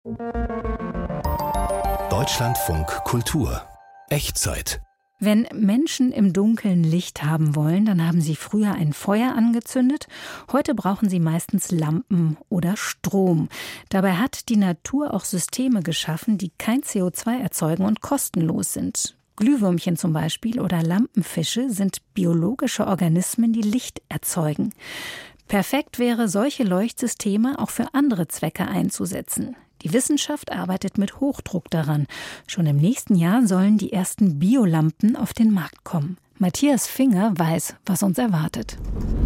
Deutschlandfunk Kultur. Echtzeit. Wenn Menschen im Dunkeln Licht haben wollen, dann haben sie früher ein Feuer angezündet. Heute brauchen sie meistens Lampen oder Strom. Dabei hat die Natur auch Systeme geschaffen, die kein CO2 erzeugen und kostenlos sind. Glühwürmchen zum Beispiel oder Lampenfische sind biologische Organismen, die Licht erzeugen. Perfekt wäre, solche Leuchtsysteme auch für andere Zwecke einzusetzen. Die Wissenschaft arbeitet mit Hochdruck daran. Schon im nächsten Jahr sollen die ersten Biolampen auf den Markt kommen. Matthias Finger weiß, was uns erwartet.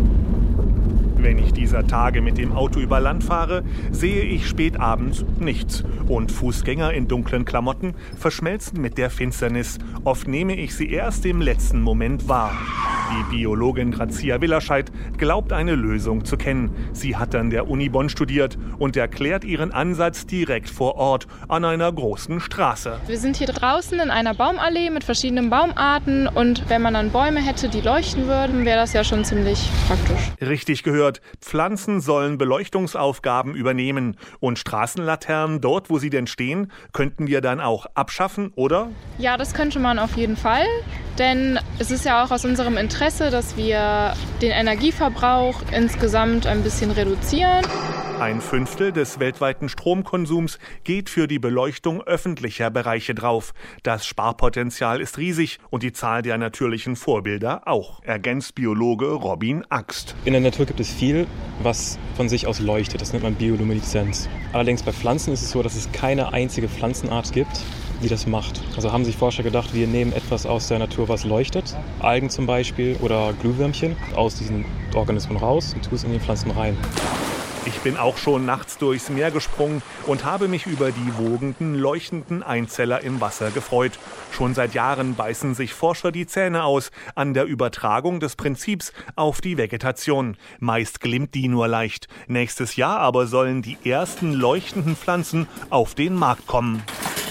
Wenn ich dieser Tage mit dem Auto über Land fahre, sehe ich spät abends nichts. Und Fußgänger in dunklen Klamotten verschmelzen mit der Finsternis. Oft nehme ich sie erst im letzten Moment wahr. Die Biologin Grazia Willerscheid glaubt, eine Lösung zu kennen. Sie hat an der Uni Bonn studiert und erklärt ihren Ansatz direkt vor Ort an einer großen Straße. Wir sind hier draußen in einer Baumallee mit verschiedenen Baumarten. Und wenn man dann Bäume hätte, die leuchten würden, wäre das ja schon ziemlich praktisch. Richtig gehört. Pflanzen sollen Beleuchtungsaufgaben übernehmen. Und Straßenlaternen, dort wo sie denn stehen, könnten wir dann auch abschaffen, oder? Ja, das könnte man auf jeden Fall. Denn es ist ja auch aus unserem Interesse, dass wir den Energieverbrauch insgesamt ein bisschen reduzieren. 1/5 des weltweiten Stromkonsums geht für die Beleuchtung öffentlicher Bereiche drauf. Das Sparpotenzial ist riesig und die Zahl der natürlichen Vorbilder auch, ergänzt Biologe Robin Axt. In der Natur gibt es viel, was von sich aus leuchtet. Das nennt man Biolumineszenz. Allerdings bei Pflanzen ist es so, dass es keine einzige Pflanzenart gibt, die das macht. Also haben sich Forscher gedacht, wir nehmen etwas aus der Natur, was leuchtet, Algen zum Beispiel oder Glühwürmchen, aus diesen Organismen raus und tun es in die Pflanzen rein. Ich bin auch schon nachts durchs Meer gesprungen und habe mich über die wogenden, leuchtenden Einzeller im Wasser gefreut. Schon seit Jahren beißen sich Forscher die Zähne aus an der Übertragung des Prinzips auf die Vegetation. Meist glimmt die nur leicht. Nächstes Jahr aber sollen die ersten leuchtenden Pflanzen auf den Markt kommen.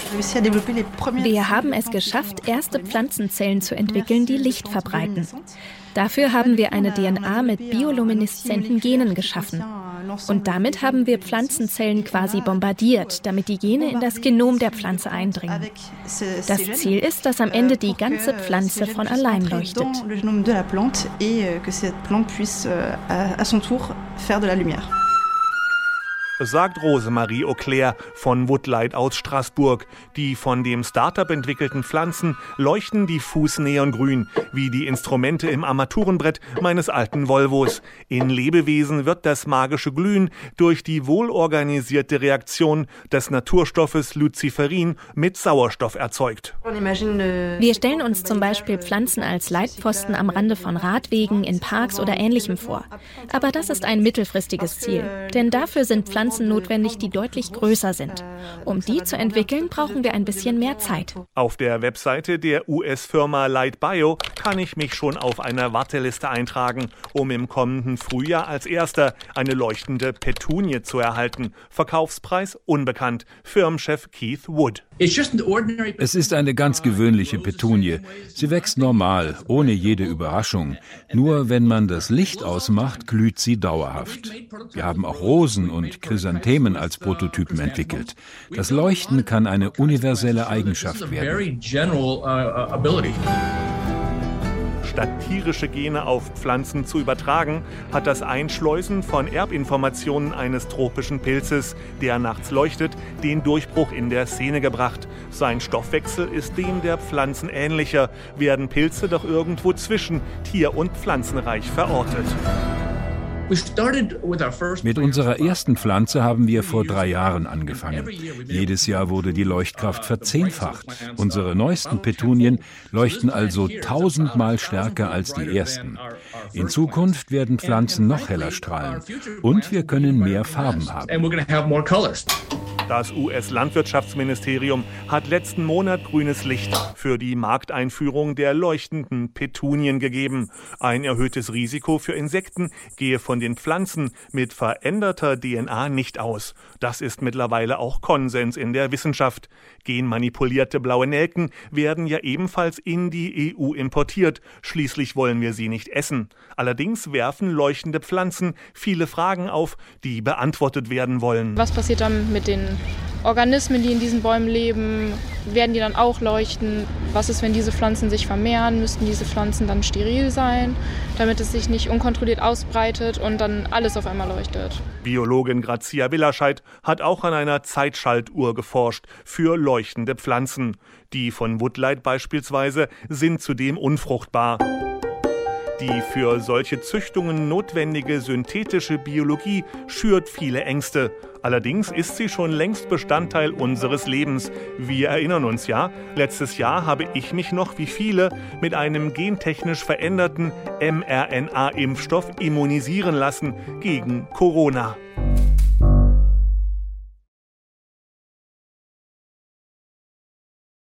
Wir haben es geschafft, erste Pflanzenzellen zu entwickeln, die Licht verbreiten. Dafür haben wir eine DNA mit biolumineszenten Genen geschaffen. Und damit haben wir Pflanzenzellen quasi bombardiert, damit die Gene in das Genom der Pflanze eindringen. Das Ziel ist, dass am Ende die ganze Pflanze von allein leuchtet. Sagt Rosemarie Auclair von Woodlight aus Straßburg. Die von dem Startup entwickelten Pflanzen leuchten diffus neongrün, wie die Instrumente im Armaturenbrett meines alten Volvos. In Lebewesen wird das magische Glühen durch die wohlorganisierte Reaktion des Naturstoffes Luciferin mit Sauerstoff erzeugt. Wir stellen uns zum Beispiel Pflanzen als Leitpfosten am Rande von Radwegen, in Parks oder Ähnlichem vor. Aber das ist ein mittelfristiges Ziel, denn dafür sind Pflanzen notwendig, die deutlich größer sind. Um die zu entwickeln, brauchen wir ein bisschen mehr Zeit. Auf der Webseite der US-Firma Light Bio kann ich mich schon auf einer Warteliste eintragen, um im kommenden Frühjahr als erster eine leuchtende Petunie zu erhalten. Verkaufspreis unbekannt. Firmenchef Keith Wood. Es ist eine ganz gewöhnliche Petunie. Sie wächst normal, ohne jede Überraschung. Nur wenn man das Licht ausmacht, glüht sie dauerhaft. Wir haben auch Rosen und Chrysanthemen als Prototypen entwickelt. Das Leuchten kann eine universelle Eigenschaft werden. Statt tierische Gene auf Pflanzen zu übertragen, hat das Einschleusen von Erbinformationen eines tropischen Pilzes, der nachts leuchtet, den Durchbruch in der Szene gebracht. Sein Stoffwechsel ist dem der Pflanzen ähnlicher, werden Pilze doch irgendwo zwischen Tier- und Pflanzenreich verortet. Mit unserer ersten Pflanze haben wir vor 3 Jahren angefangen. Jedes Jahr wurde die Leuchtkraft verzehnfacht. Unsere neuesten Petunien leuchten also 1000-mal stärker als die ersten. In Zukunft werden Pflanzen noch heller strahlen. Und wir können mehr Farben haben. Das US-Landwirtschaftsministerium hat letzten Monat grünes Licht für die Markteinführung der leuchtenden Petunien gegeben. Ein erhöhtes Risiko für Insekten gehe von den Pflanzen mit veränderter DNA nicht aus. Das ist mittlerweile auch Konsens in der Wissenschaft. Genmanipulierte blaue Nelken werden ja ebenfalls in die EU importiert. Schließlich wollen wir sie nicht essen. Allerdings werfen leuchtende Pflanzen viele Fragen auf, die beantwortet werden wollen. Was passiert dann mit den Organismen, die in diesen Bäumen leben, werden die dann auch leuchten? Was ist, wenn diese Pflanzen sich vermehren? Müssten diese Pflanzen dann steril sein, damit es sich nicht unkontrolliert ausbreitet und dann alles auf einmal leuchtet? Biologin Grazia Willerscheid hat auch an einer Zeitschaltuhr geforscht für leuchtende Pflanzen. Die von Woodlight beispielsweise sind zudem unfruchtbar. Die für solche Züchtungen notwendige synthetische Biologie schürt viele Ängste. Allerdings ist sie schon längst Bestandteil unseres Lebens. Wir erinnern uns ja, letztes Jahr habe ich mich noch wie viele mit einem gentechnisch veränderten mRNA-Impfstoff immunisieren lassen gegen Corona.